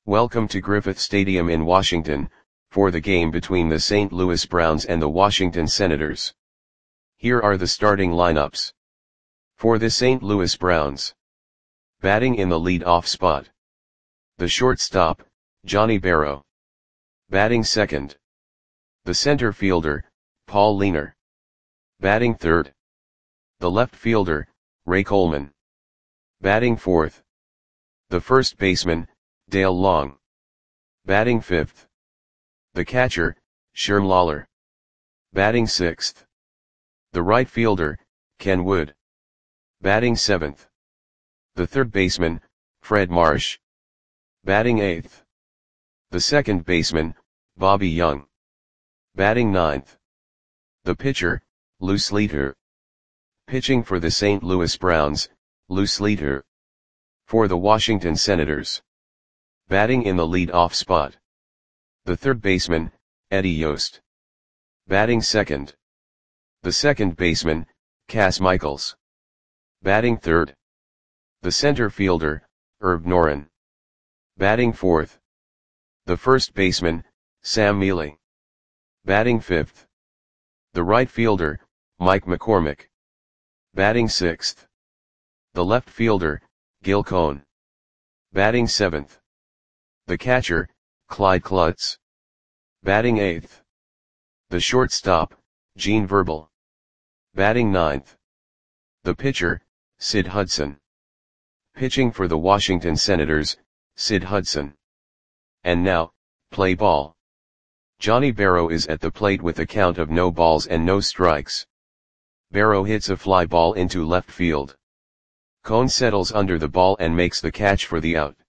Welcome to Griffith Stadium in Washington, for the game between the St. Louis Browns and the Washington Senators. Here are the starting lineups. For the St. Louis Browns. Batting in the lead-off spot. The shortstop, Johnny Barrow. Batting second. The center fielder, Paul Lehner. Batting third. The left fielder, Ray Coleman. Batting fourth. The first baseman, Dale Long. Batting fifth. The catcher, Sherm Lollar. Batting sixth. The right fielder, Ken Wood. Batting seventh. The third baseman, Fred Marsh. Batting eighth. The second baseman, Bobby Young. Batting ninth. The pitcher, Lou Sleeter. Pitching for the St. Louis Browns, Lou Sleeter. For the Washington Senators. Batting in the lead-off spot. The third baseman, Eddie Yost. Batting second. The second baseman, Cas Michaels. Batting third. The center fielder, Herb Noren. Batting fourth. The first baseman, Sam Mealy. Batting fifth. The right fielder, Mike McCormick. Batting sixth. The left fielder, Gil Cohn. Batting seventh. The catcher, Clyde Klutz. Batting eighth. The shortstop, Gene Verbal. Batting ninth. The pitcher, Sid Hudson. Pitching for the Washington Senators, Sid Hudson. And now, play ball. Johnny Barrow is at the plate with a count of no balls and no strikes. Barrow hits a fly ball into left field. Cohn settles under the ball and makes the catch for the out.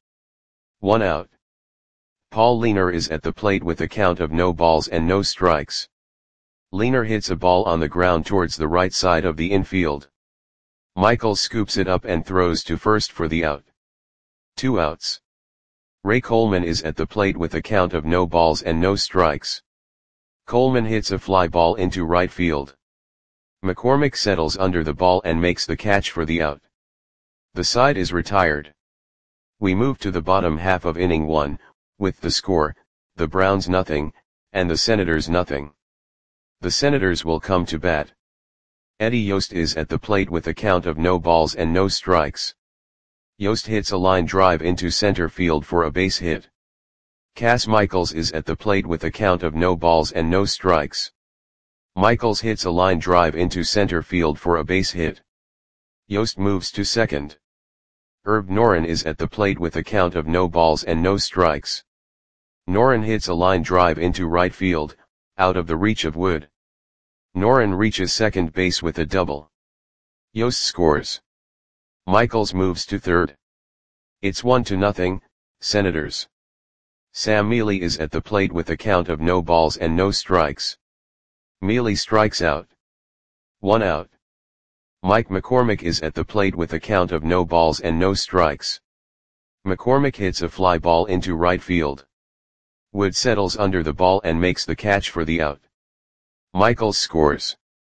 1 out. Paul Lehner is at the plate with a count of no balls and no strikes. Lehner hits a ball on the ground towards the right side of the infield. Michaels scoops it up and throws to first for the out. 2 outs. Ray Coleman is at the plate with a count of no balls and no strikes. Coleman hits a fly ball into right field. McCormick settles under the ball and makes the catch for the out. The side is retired. We move to the bottom half of inning 1, with the score, the Browns nothing, and the Senators nothing. The Senators will come to bat. Eddie Yost is at the plate with a count of no balls and no strikes. Yost hits a line drive into center field for a base hit. Cas Michaels is at the plate with a count of no balls and no strikes. Michaels hits a line drive into center field for a base hit. Yost moves to second. Herb Noren is at the plate with a count of no balls and no strikes. Noren hits a line drive into right field, out of the reach of Wood. Noren reaches second base with a double. Yost scores. Michaels moves to third. It's 1-0, Senators. Sam Mealy is at the plate with a count of no balls and no strikes. Mealy strikes out. 1 out. Mike McCormick is at the plate with a count of no balls and no strikes. McCormick hits a fly ball into right field. Wood settles under the ball and makes the catch for the out. Michaels scores.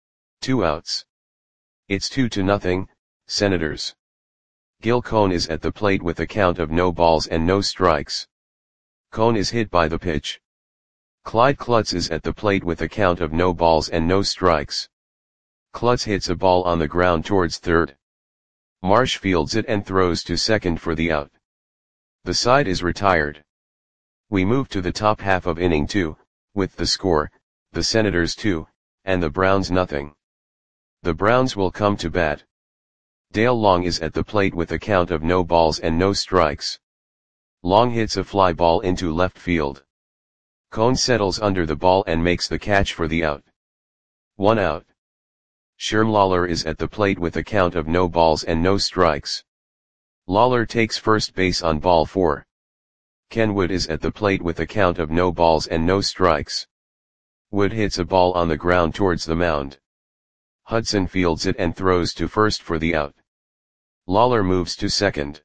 2 outs. It's 2-0, Senators. Gil Cohn is at the plate with a count of no balls and no strikes. Cohn is hit by the pitch. Clyde Klutz is at the plate with a count of no balls and no strikes. Klutz hits a ball on the ground towards third. Marsh fields it and throws to second for the out. The side is retired. We move to the top half of inning 2, with the score, the Senators 2, and the Browns nothing. The Browns will come to bat. Dale Long is at the plate with a count of no balls and no strikes. Long hits a fly ball into left field. Cohn settles under the ball and makes the catch for the out. 1 out. Sherm Lollar is at the plate with a count of no balls and no strikes. Lollar takes first base on ball 4. Ken Wood is at the plate with a count of no balls and no strikes. Wood hits a ball on the ground towards the mound. Hudson fields it and throws to first for the out. Lollar moves to second.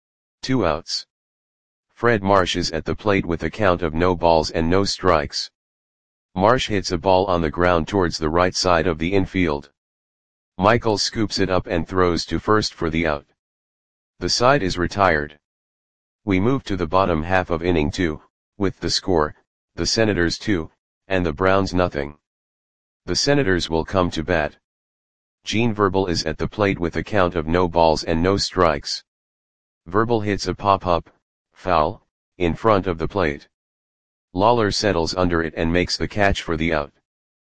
2 outs. Fred Marsh is at the plate with a count of no balls and no strikes. Marsh hits a ball on the ground towards the right side of the infield. Michaels scoops it up and throws to first for the out. The side is retired. We move to the bottom half of inning 2, with the score, the Senators 2, and the Browns nothing. The Senators will come to bat. Gene Verbal is at the plate with a count of no balls and no strikes. Verbal hits a pop-up, foul, in front of the plate. Lawler settles under it and makes the catch for the out.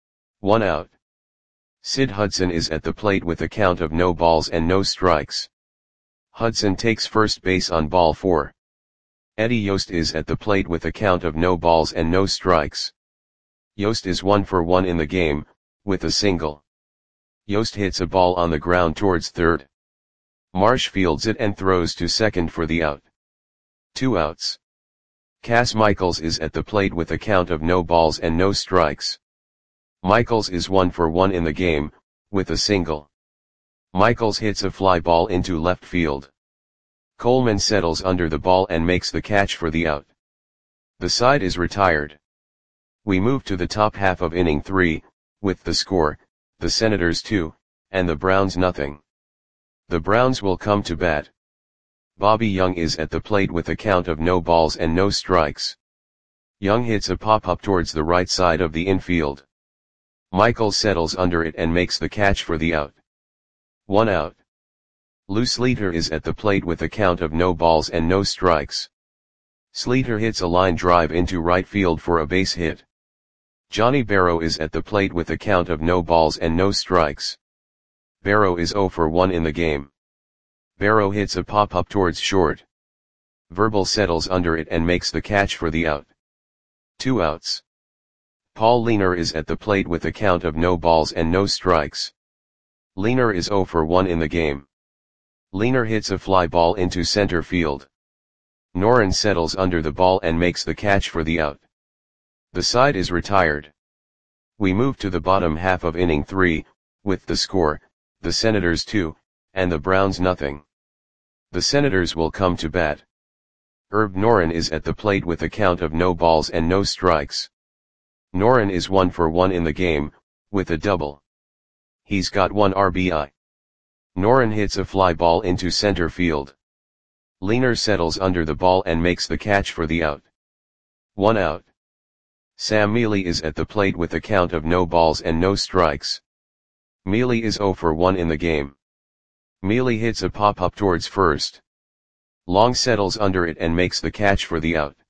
1 out. Sid Hudson is at the plate with a count of no balls and no strikes. Hudson takes first base on ball 4. Eddie Yost is at the plate with a count of no balls and no strikes. Yost is 1 for 1 in the game, with a single. Yost hits a ball on the ground towards third. Marsh fields it and throws to second for the out. 2 outs. Cass Michaels is at the plate with a count of no balls and no strikes. Michaels is 1 for 1 in the game, with a single. Michaels hits a fly ball into left field. Coleman settles under the ball and makes the catch for the out. The side is retired. We move to the top half of inning 3, with the score, the Senators 2, and the Browns nothing. The Browns will come to bat. Bobby Young is at the plate with a count of no balls and no strikes. Young hits a pop-up towards the right side of the infield. Michaels settles under it and makes the catch for the out. 1 out. Lou Sleeter is at the plate with a count of no balls and no strikes. Sleeter hits a line drive into right field for a base hit. Johnny Barrow is at the plate with a count of no balls and no strikes. Barrow is 0 for 1 in the game. Barrow hits a pop-up towards short. Verbal settles under it and makes the catch for the out. 2 outs. Paul Leaner is at the plate with a count of no balls and no strikes. Leaner is 0 for 1 in the game. Leaner hits a fly ball into center field. Noren settles under the ball and makes the catch for the out. The side is retired. We move to the bottom half of inning 3, with the score, the Senators 2, and the Browns nothing. The Senators will come to bat. Herb Noren is at the plate with a count of no balls and no strikes. Noren is 1 for 1 in the game, with a double. He's got 1 RBI. Noren hits a fly ball into center field. Leaner settles under the ball and makes the catch for the out. 1 out. Sam Mealy is at the plate with a count of no balls and no strikes. Mealy is 0 for 1 in the game. Mealy hits a pop-up towards first. Long settles under it and makes the catch for the out.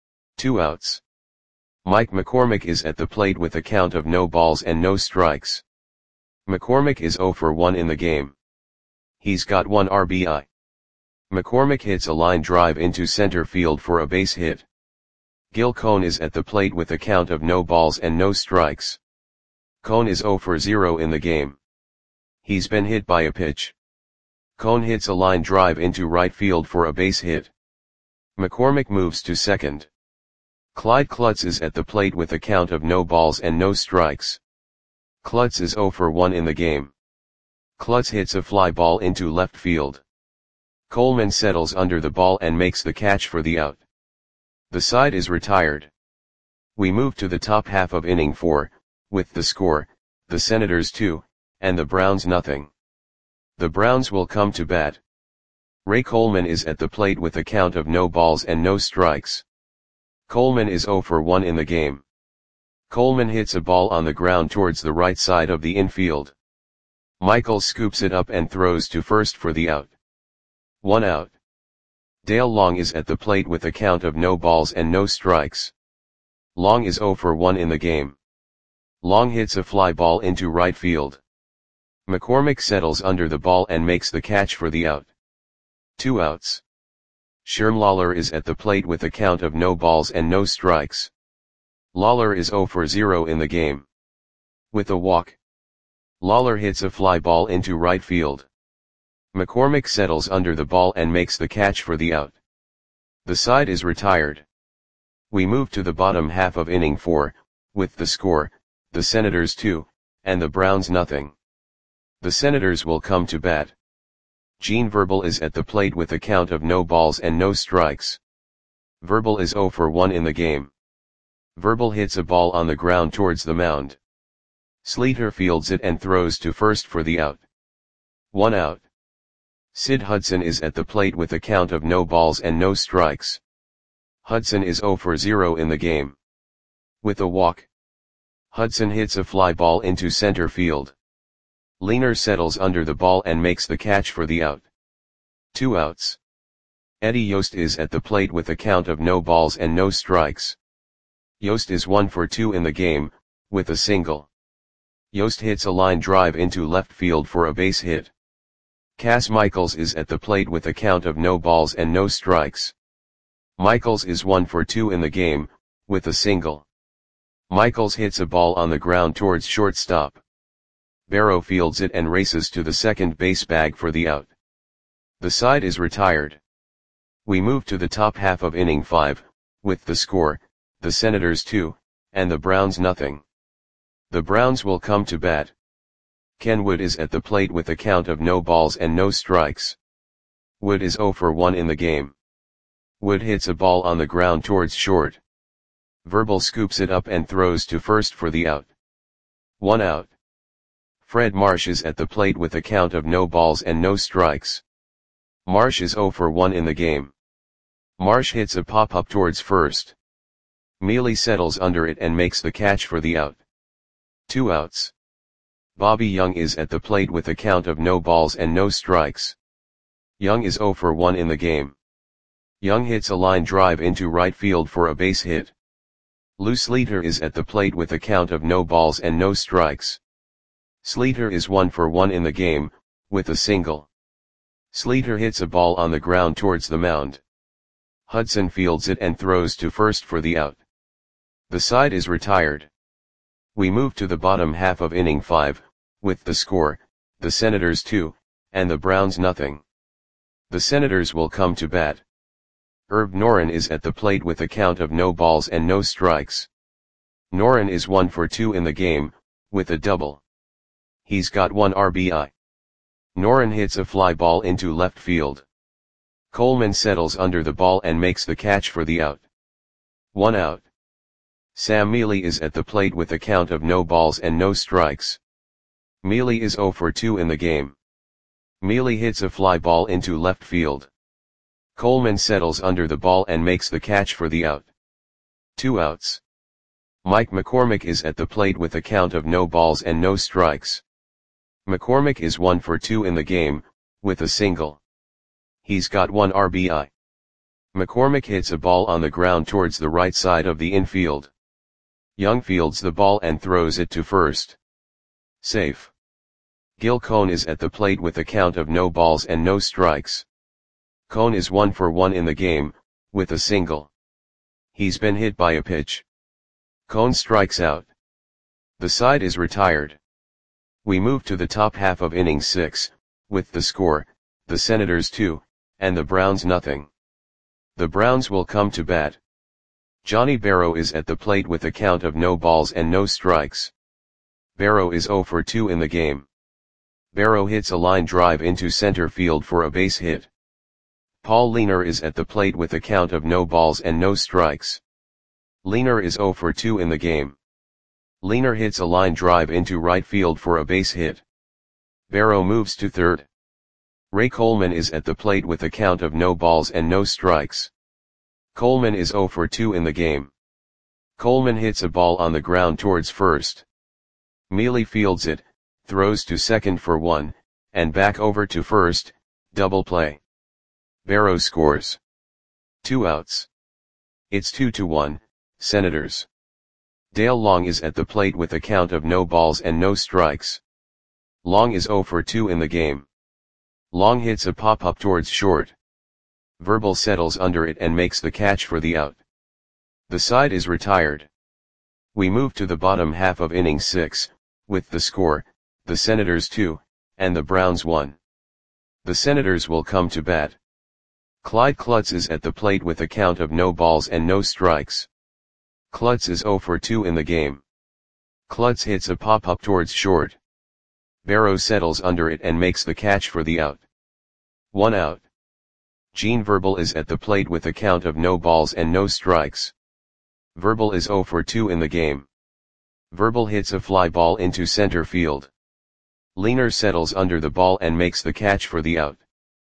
2 outs. Mike McCormick is at the plate with a count of no balls and no strikes. McCormick is 0 for 1 in the game. He's got 1 RBI. McCormick hits a line drive into center field for a base hit. Gil Cone is at the plate with a count of no balls and no strikes. Cone is 0 for 0 in the game. He's been hit by a pitch. Cone hits a line drive into right field for a base hit. McCormick moves to second. Clyde Klutz is at the plate with a count of no balls and no strikes. Klutz is 0 for 1 in the game. Klutz hits a fly ball into left field. Coleman settles under the ball and makes the catch for the out. The side is retired. We move to the top half of inning 4, with the score, the Senators 2, and the Browns nothing. The Browns will come to bat. Ray Coleman is at the plate with a count of no balls and no strikes. Coleman is 0 for 1 in the game. Coleman hits a ball on the ground towards the right side of the infield. Michael scoops it up and throws to first for the out. 1 out. Dale Long is at the plate with a count of no balls and no strikes. Long is 0 for 1 in the game. Long hits a fly ball into right field. McCormick settles under the ball and makes the catch for the out. 2 outs. Sherm Lawler is at the plate with a count of no balls and no strikes. Lawler is 0 for 0 in the game. With a walk. Lawler hits a fly ball into right field. McCormick settles under the ball and makes the catch for the out. The side is retired. We move to the bottom half of inning 4, with the score, the Senators 2, and the Browns nothing. The Senators will come to bat. Gene Verbal is at the plate with a count of no balls and no strikes. Verbal is 0 for 1 in the game. Verbal hits a ball on the ground towards the mound. Sleeter fields it and throws to first for the out. 1 out. Sid Hudson is at the plate with a count of no balls and no strikes. Hudson is 0 for 0 in the game. With a walk, Hudson hits a fly ball into center field. Leaner settles under the ball and makes the catch for the out. 2 outs. Eddie Yost is at the plate with a count of no balls and no strikes. Yost is 1 for 2 in the game, with a single. Yost hits a line drive into left field for a base hit. Cass Michaels is at the plate with a count of no balls and no strikes. Michaels is 1 for 2 in the game, with a single. Michaels hits a ball on the ground towards shortstop. Barrow fields it and races to the second base bag for the out. The side is retired. We move to the top half of inning 5, with the score, the Senators 2, and the Browns nothing. The Browns will come to bat. Ken Wood is at the plate with a count of no balls and no strikes. Wood is 0 for 1 in the game. Wood hits a ball on the ground towards short. Verbal scoops it up and throws to first for the out. 1 out. Fred Marsh is at the plate with a count of no balls and no strikes. Marsh is 0 for 1 in the game. Marsh hits a pop-up towards first. Mealy settles under it and makes the catch for the out. 2 outs. Bobby Young is at the plate with a count of no balls and no strikes. Young is 0 for 1 in the game. Young hits a line drive into right field for a base hit. Lou Sleeter is at the plate with a count of no balls and no strikes. Sleeter is 1 for 1 in the game, with a single. Sleeter hits a ball on the ground towards the mound. Hudson fields it and throws to first for the out. The side is retired. We move to the bottom half of inning 5, with the score, the Senators 2, and the Browns nothing. The Senators will come to bat. Herb Noren is at the plate with a count of no balls and no strikes. Noren is 1 for 2 in the game, with a double. He's got 1 RBI. Noren hits a fly ball into left field. Coleman settles under the ball and makes the catch for the out. 1 out. Sam Mealy is at the plate with a count of no balls and no strikes. Mealy is 0 for 2 in the game. Mealy hits a fly ball into left field. Coleman settles under the ball and makes the catch for the out. 2 outs. Mike McCormick is at the plate with a count of no balls and no strikes. McCormick is 1 for 2 in the game, with a single. He's got 1 RBI. McCormick hits a ball on the ground towards the right side of the infield. Young fields the ball and throws it to first. Safe. Gil Cohn is at the plate with a count of no balls and no strikes. Cohn is 1 for 1 in the game, with a single. He's been hit by a pitch. Cohn strikes out. The side is retired. We move to the top half of inning 6, with the score, the Senators 2, and the Browns nothing. The Browns will come to bat. Johnny Barrow is at the plate with a count of no balls and no strikes. Barrow is 0 for 2 in the game. Barrow hits a line drive into center field for a base hit. Paul Leaner is at the plate with a count of no balls and no strikes. Leaner is 0 for 2 in the game. Leaner hits a line drive into right field for a base hit. Barrow moves to third. Ray Coleman is at the plate with a count of no balls and no strikes. Coleman is 0 for 2 in the game. Coleman hits a ball on the ground towards first. Mealy fields it, throws to second for 1, and back over to first, double play. Barrow scores. 2 outs. It's 2-1, Senators. Dale Long is at the plate with a count of no balls and no strikes. Long is 0 for 2 in the game. Long hits a pop-up towards short. Verbal settles under it and makes the catch for the out. The side is retired. We move to the bottom half of inning 6, with the score, the Senators 2, and the Browns 1. The Senators will come to bat. Clyde Klutz is at the plate with a count of no balls and no strikes. Klutz is 0 for 2 in the game. Klutz hits a pop-up towards short. Barrow settles under it and makes the catch for the out. 1 out. Gene Verbal is at the plate with a count of no balls and no strikes. Verbal is 0 for 2 in the game. Verbal hits a fly ball into center field. Leaner settles under the ball and makes the catch for the out.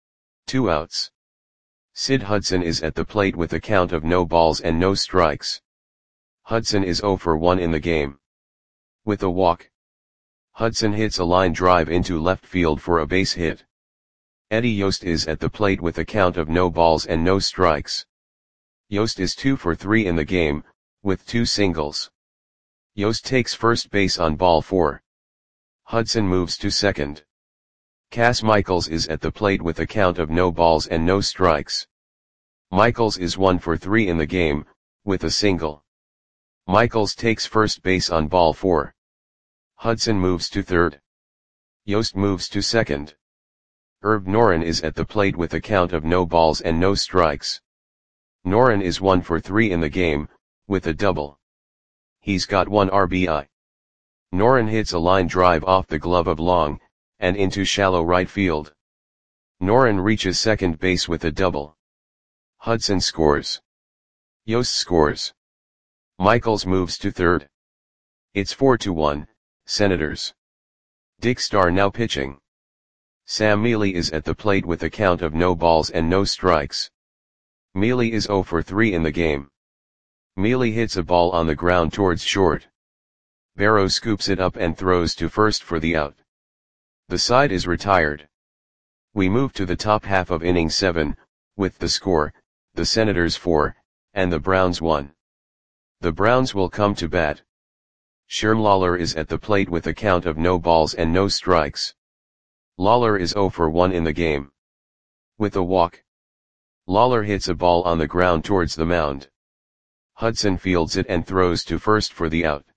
2 outs. Sid Hudson is at the plate with a count of no balls and no strikes. Hudson is 0 for 1 in the game. With a walk, Hudson hits a line drive into left field for a base hit. Eddie Yost is at the plate with a count of no balls and no strikes. Yost is 2 for 3 in the game, with 2 singles. Yost takes first base on ball 4. Hudson moves to second. Cass Michaels is at the plate with a count of no balls and no strikes. Michaels is 1 for 3 in the game, with a single. Michaels takes first base on ball 4. Hudson moves to third. Yost moves to second. Herb Noren is at the plate with a count of no balls and no strikes. Noren is 1 for 3 in the game, with a double. He's got 1 RBI. Noren hits a line drive off the glove of Long, and into shallow right field. Noren reaches second base with a double. Hudson scores. Yost scores. Michaels moves to third. It's 4-1, Senators. Dick Starr now pitching. Sam Mealy is at the plate with a count of no balls and no strikes. Mealy is 0 for 3 in the game. Mealy hits a ball on the ground towards short. Barrow scoops it up and throws to first for the out. The side is retired. We move to the top half of inning 7, with the score, the Senators 4, and the Browns 1. The Browns will come to bat. Sherm Lawler is at the plate with a count of no balls and no strikes. Lawler is 0 for 1 in the game. With a walk, Lawler hits a ball on the ground towards the mound. Hudson fields it and throws to first for the out.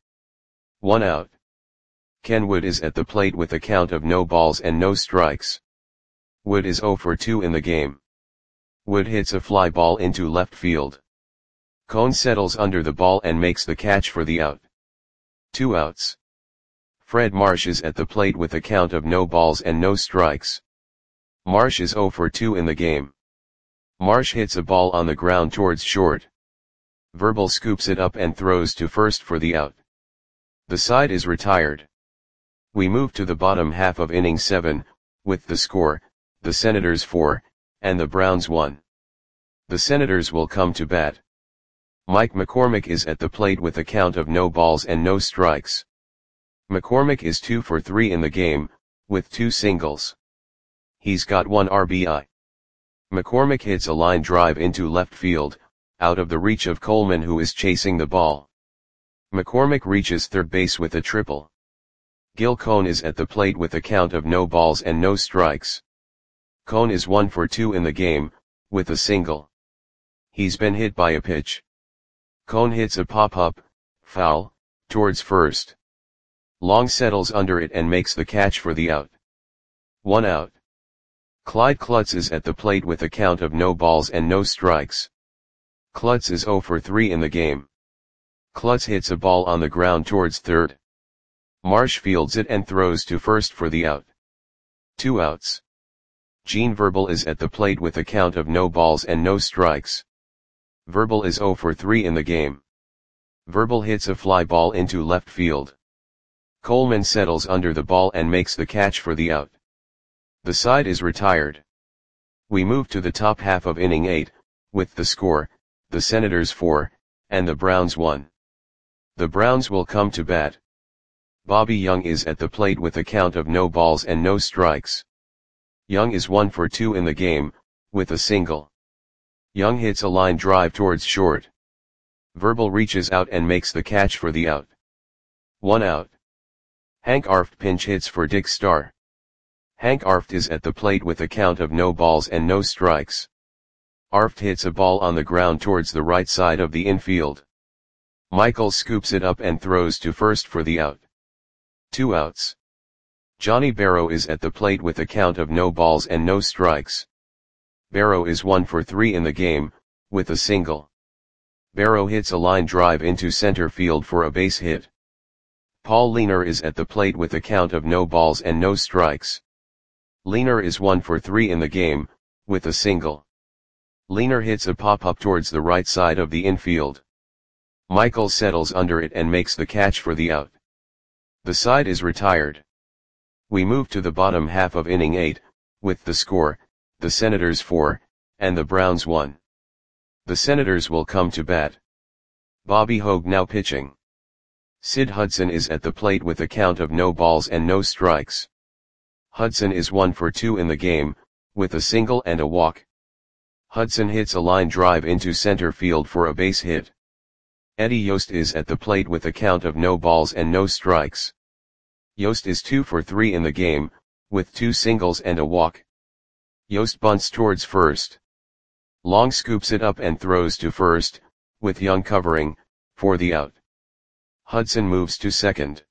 1 out. Ken Wood is at the plate with a count of no balls and no strikes. Wood is 0 for 2 in the game. Wood hits a fly ball into left field. Cone settles under the ball and makes the catch for the out. 2 outs. Fred Marsh is at the plate with a count of no balls and no strikes. Marsh is 0 for 2 in the game. Marsh hits a ball on the ground towards short. Verbal scoops it up and throws to first for the out. The side is retired. We move to the bottom half of inning 7, with the score, the Senators 4, and the Browns 1. The Senators will come to bat. Mike McCormick is at the plate with a count of no balls and no strikes. McCormick is 2 for 3 in the game, with 2 singles. He's got 1 RBI. McCormick hits a line drive into left field, out of the reach of Coleman, who is chasing the ball. McCormick reaches third base with a triple. Gil Cone is at the plate with a count of no balls and no strikes. Cone is 1 for 2 in the game, with a single. He's been hit by a pitch. Cone hits a pop-up, foul, towards first. Long settles under it and makes the catch for the out. 1 out. Clyde Klutz is at the plate with a count of no balls and no strikes. Klutz is 0 for 3 in the game. Klutz hits a ball on the ground towards third. Marsh fields it and throws to first for the out. 2 outs. Gene Verbal is at the plate with a count of no balls and no strikes. Verbal is 0 for 3 in the game. Verbal hits a fly ball into left field. Coleman settles under the ball and makes the catch for the out. The side is retired. We move to the top half of inning 8, with the score, the Senators 4, and the Browns 1. The Browns will come to bat. Bobby Young is at the plate with a count of no balls and no strikes. Young is 1 for 2 in the game, with a single. Young hits a line drive towards short. Verbal reaches out and makes the catch for the out. 1 out. Hank Arft pinch hits for Dick Starr. Hank Arft is at the plate with a count of no balls and no strikes. Arft hits a ball on the ground towards the right side of the infield. Michael scoops it up and throws to first for the out. 2 outs. Johnny Barrow is at the plate with a count of no balls and no strikes. Barrow is 1 for 3 in the game, with a single. Barrow hits a line drive into center field for a base hit. Paul Leaner is at the plate with a count of no balls and no strikes. Leaner is 1 for 3 in the game, with a single. Leaner hits a pop-up towards the right side of the infield. Michael settles under it and makes the catch for the out. The side is retired. We move to the bottom half of inning 8, with the score, the Senators 4, and the Browns 1. The Senators will come to bat. Bobby Hogue now pitching. Sid Hudson is at the plate with a count of no balls and no strikes. Hudson is 1 for 2 in the game, with a single and a walk. Hudson hits a line drive into center field for a base hit. Eddie Yost is at the plate with a count of no balls and no strikes. Yost is 2 for 3 in the game, with 2 singles and a walk. Yost bunts towards first. Long scoops it up and throws to first, with Young covering, for the out. Hudson moves to second.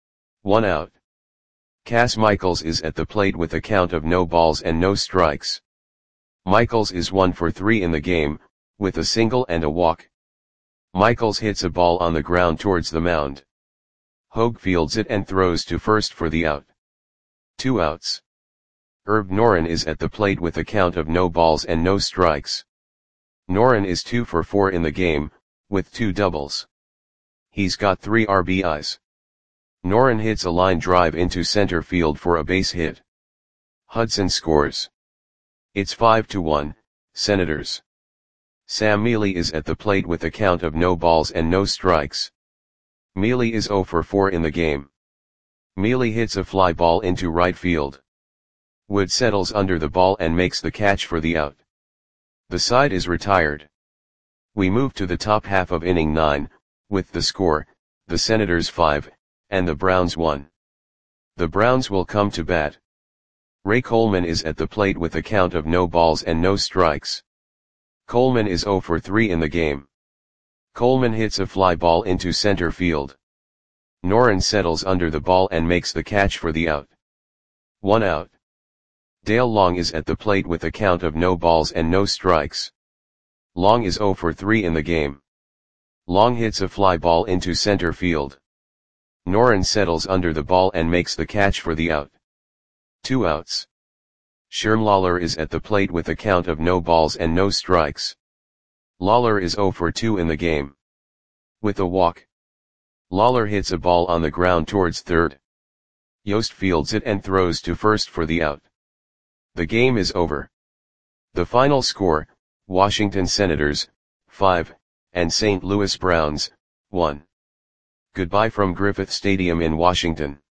1 out. Cass Michaels is at the plate with a count of no balls and no strikes. Michaels is 1 for 3 in the game, with a single and a walk. Michaels hits a ball on the ground towards the mound. Hogue fields it and throws to first for the out. 2 outs. Herb Noren is at the plate with a count of no balls and no strikes. Noren is 2 for 4 in the game, with 2 doubles. He's got 3 RBIs. Noren hits a line drive into center field for a base hit. Hudson scores. It's 5-1, Senators. Sam Mealy is at the plate with a count of no balls and no strikes. Mealy is 0 for 4 in the game. Mealy hits a fly ball into right field. Wood settles under the ball and makes the catch for the out. The side is retired. We move to the top half of inning 9, with the score, the Senators 5, and the Browns 1. The Browns will come to bat. Ray Coleman is at the plate with a count of no balls and no strikes. Coleman is 0 for 3 in the game. Coleman hits a fly ball into center field. Noren settles under the ball and makes the catch for the out. 1 out. Dale Long is at the plate with a count of no balls and no strikes. Long is 0 for 3 in the game. Long hits a fly ball into center field. Noren settles under the ball and makes the catch for the out. 2 outs. Sherm Lawler is at the plate with a count of no balls and no strikes. Lawler is 0 for 2 in the game. With a walk. Lawler hits a ball on the ground towards third. Yost fields it and throws to first for the out. The game is over. The final score, Washington Senators, 5, and St. Louis Browns, 1. Goodbye from Griffith Stadium in Washington.